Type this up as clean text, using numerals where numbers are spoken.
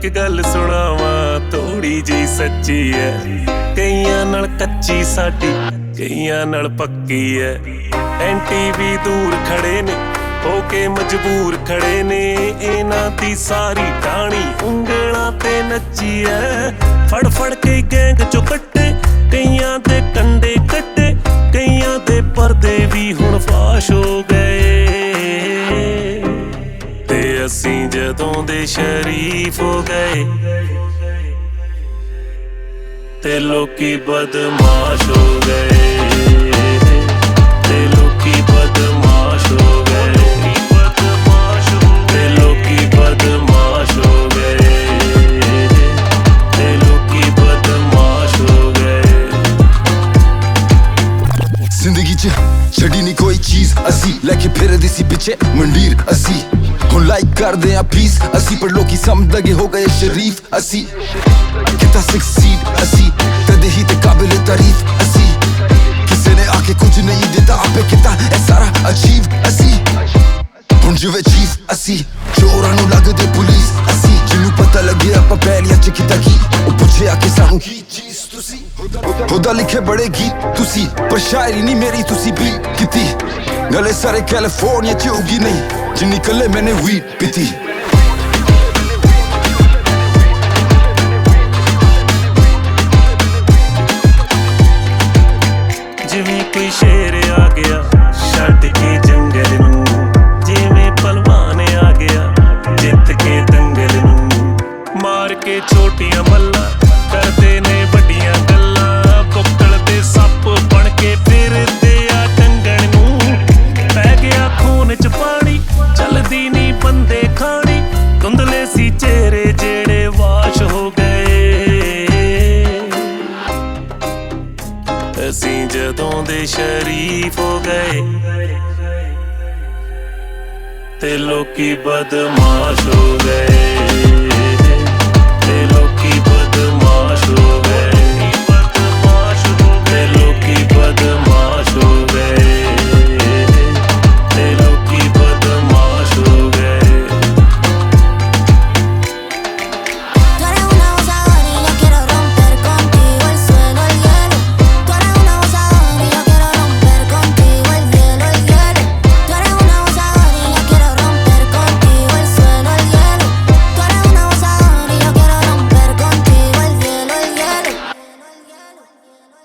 एक गल सुनावां थोड़ी जी सच्ची है, कईयां नाल कच्ची साडी कईयां नाल पक्की है। एंटी भी दूर खड़े ने होके मजबूर खड़े ने, इन्हां दी सारी टाणी उंगलां ते नच्ची है। फड़ फड़ के गैंग चो कट्टे कईयां दे कंडे कट्टे, कईयां दे पर्दे भी हुण फाश हो गए। ते असीं जदों दे शरीफ हो गए ते लोकी बदमाश हो गए, ते लोकी बदमाश हो गए, ते लोकी बदमाश हो गए, ते लोकी बदमाश हो गए। जिंदगी च छड़ी नहीं कोई चीज असी, लेके फिरदे सी पिछे मंडीर असी। हुण लाइक करदे आ पीस असी, पर लोकी समझ लगे हो गए शरीफ असी। किता सक्सीड असी, कदे ही ते काबिल तारीफ असी। किसी ने आके कुछ नहीं देता, आपे किता है सारा अचीव असी। हुण जिवे चीफ असी, चोरां नूं लगदे पुलिस असी। जिन्नू पता लगे आपां पैलियां च किता की, ओ पुछे आके सानू की चीज तुसी। खुदा लिखे बड़े गीत तुसी, पर शायरी नहीं मेरी तुसी भी कीती। गले सारे कैलिफोर्निया च उगी नहीं, जिन्नी कले मैंने वीड पीती। जिवें कोई शेर आ गया छड्ड के जंगल नूं, जिवें पहलवान आ गया जित के दंगल नूं। मार के छोटियां मल्लां करदे ने वड्डियां गल्लां, बुक्कल दे सप्प बण के फिरदे आ टंगण नूं। पै गया खून च पानी चलदी नी बंदे खानी, धुंधले सी चेहरे जेड़े वाश हो गए। असीं जदों दे शरीफ हो गए ते लोकी बदमाश हो गए।